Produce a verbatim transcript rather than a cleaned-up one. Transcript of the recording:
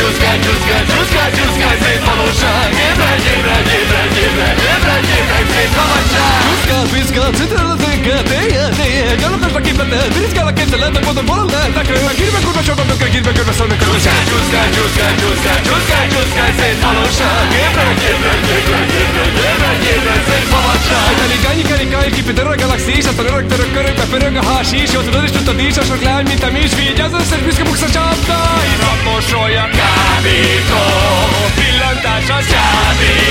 csúszkál, csúszkál, csúszkál, csúszkál, szép valóság. Ébredj, ébredj, ébredj, ébredj, ébredj, ébredj, szép szabadság. Csúszkál, piszkál, citrál az éget, éjjel, éjjel, gyalogosnak képleted, biriszkál a képzeletnek, mondom, valami lehetnek rögre, kírbe, kurva, sorban nökre, kírbe, körbe, szólnak a csúszkál, csúszkál, csúszkál, csúszkál, csúszkál, csúszkál, szép valóság. Ébredj, ébredj, ébredj, ébredj, ébredj, ébredj, szép szabadság. Eligányi, kelikálj, kipít öreg galaxis, azt a öreg török körökbe pörög a hásís, jó tudod is tudtad is, sok lány, mint a mi is, vigyázz összes büszke buksz a csapda. Irat mosolya, kábító, pillantás a csábító.